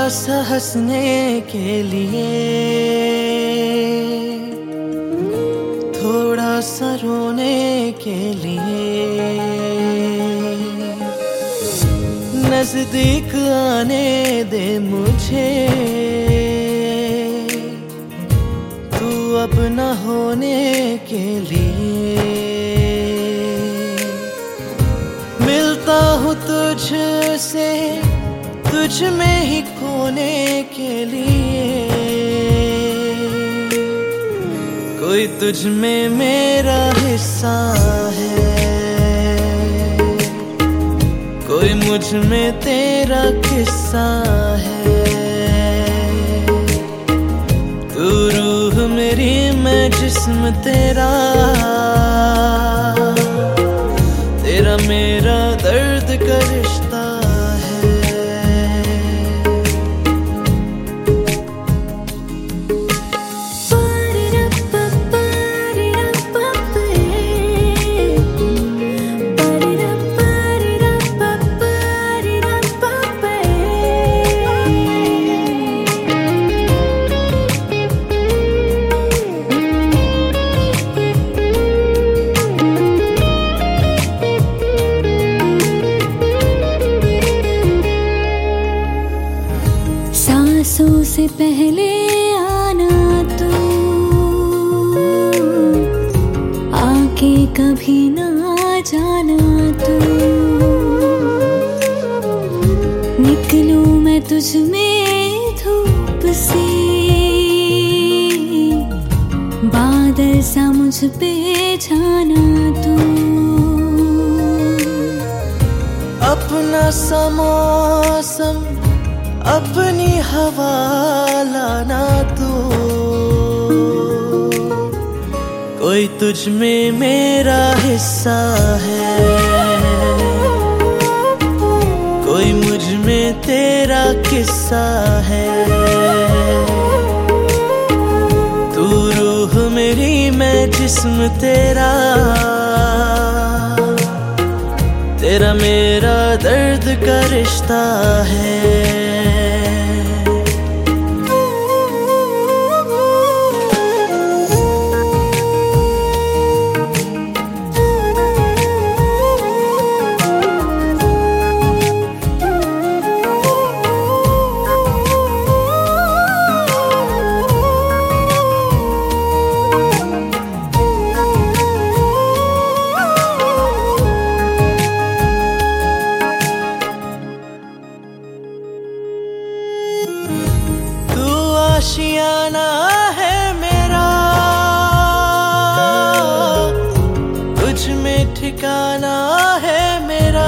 सा हंसने के लिए, थोड़ा सा रोने के लिए, नजदीक आने दे मुझे, तू अपना होने के लिए। मिलता हूँ तुझसे, तुझ में ही खोने के लिए, कोई तुझ में मेरा हिस्सा है, कोई मुझ में तेरा किस्सा है। तू रूह मेरी, मैं जिस्म तेरा, तेरा मेरा दर्द का रिश्ता है। सांसों से पहले आना तू, आके कभी ना जाना तू। निकलूं मैं तुझ में धूप से, बादल सा मुझ पे छाना तू। अपना सा मौसम, अपनी हवा लाना तू, कोई तुझ में मेरा हिस्सा है, कोई मुझ में तेरा किस्सा है। तू रूह मेरी, मैं जिस्म तेरा, तेरा मेरा दर्द का रिश्ता है। आशियाना है मेरा, तुझ में ठिकाना है मेरा।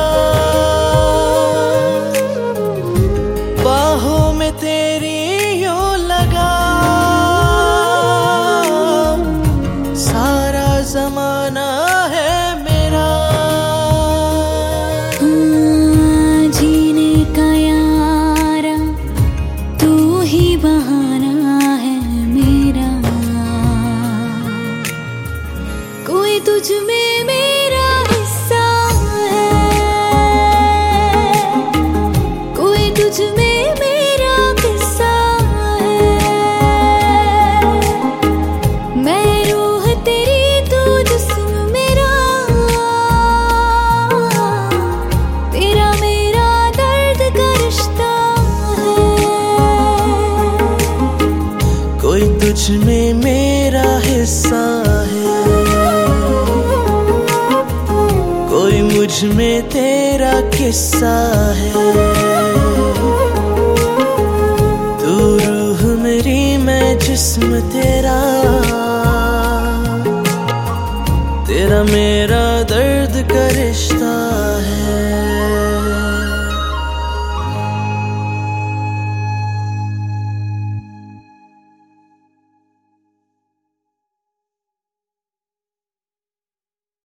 बाहों में तेरी यूं लगा, सारा जमाना है मेरा। जीने का यारा तू ही बहाना, कोई तुझ में मेरा हिस्सा है, कोई तुझ में मेरा किस्सा है। मैं रूह तेरी, तू जिस्म मेरा, तेरा मेरा दर्द का रिश्ता है। कोई तुझ में मेरा हिस्सा है, कोई मुझ में तेरा किस्सा है। तू रूह मेरी, मैं जिस्म तेरा, तेरा मेरा दर्द का रिश्ता।